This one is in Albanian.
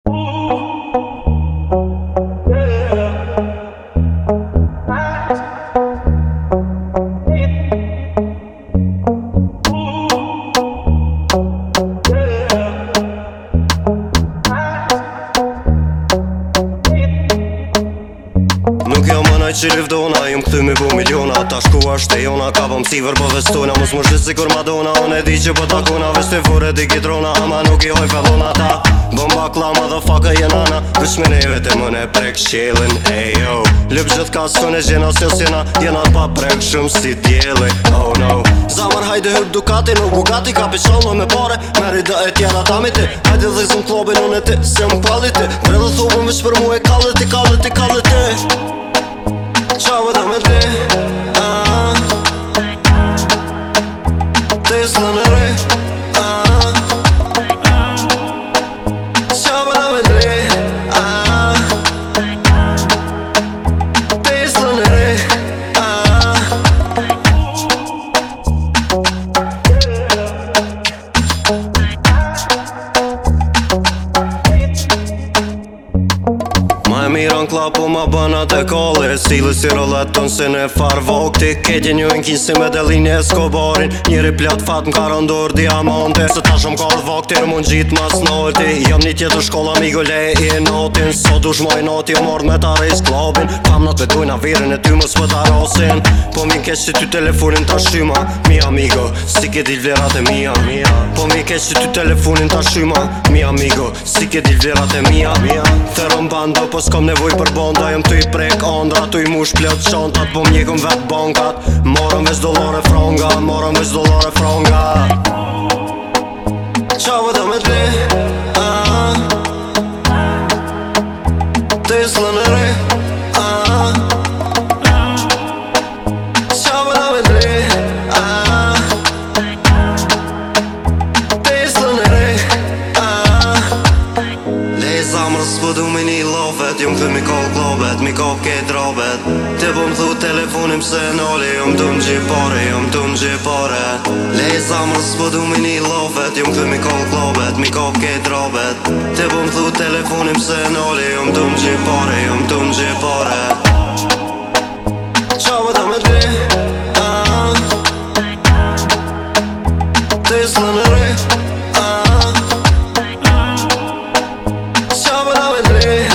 Nuk jam mënaj që rivdona, jom këthy me bu miliona. Ta shku ashtë e jona, ka pëm siver për vestona. Mus më shqit si kur Madonna, unë e di që po takona. Vesh të fure di gitrona, ama nuk i hoj fellona ta. Bomba kla, motherfucker jenana. Vesh me neve të më ne prek shqelin, ey yo. Lëp gjithë ka sën e gjena se sjena. Jena pa prek shumë si djeli, oh no. Zamar hajde hyp Ducati, nuk Bugatti. Ka piqallo me pare, meri dhe e tjera tamiti. Hajde dhe zëm klobin unë e ti, se më paliti. Bre dhe thubën vesh për mu e kalliti, kalliti, kalliti. Qave da me ti Tesla në re Qave da me ti Tesla në re Ma e miran klap po ma bëna të kolli. Stili si rollet ton si në farë vokti. Ketje një në kinsi me Delini Escobarin. Njëri plot fat në karandor diamante. Se ta shumë kallë vokti në mund gjit mas noti. Jam një tjetër shkolla migo le i notin. Sot u shmoj noti o mord me ta rejs klubin. Famnat betujna virin e ty mës për ta rosin. Po mi keq si ty telefonin ta shyma. Mi amigo, si ke dil vlerat e mia. Po mi keq si ty telefonin ta shyma. Mi amigo, si ke dil vlerat e mia. Theron bando po s'kom nevoj për bonda. Jom të i prek ondra, të i mush plot qontat. Po mjekëm vet bankat. Morëm veç dollare fronga, morëm veç dollare fronga. Qave da me ti Tesla në re Qave da me ti Tesla në re Lej zamrës po du me një lofet. Jom këthy mi koll klobet, mi koll kejt robet. Te po m'thu telefonim se noli. Jom du m'gjipare, jom du m'gjipare. Lej zamrës po du me një lofet. Jom këthy mi koll klobet, mi koll kejt robet. Te po m'thu telefonim se noli. Jom du m'gjipare, jom du m'gjipare. Qave da me ti Tesla në re Qave da me ti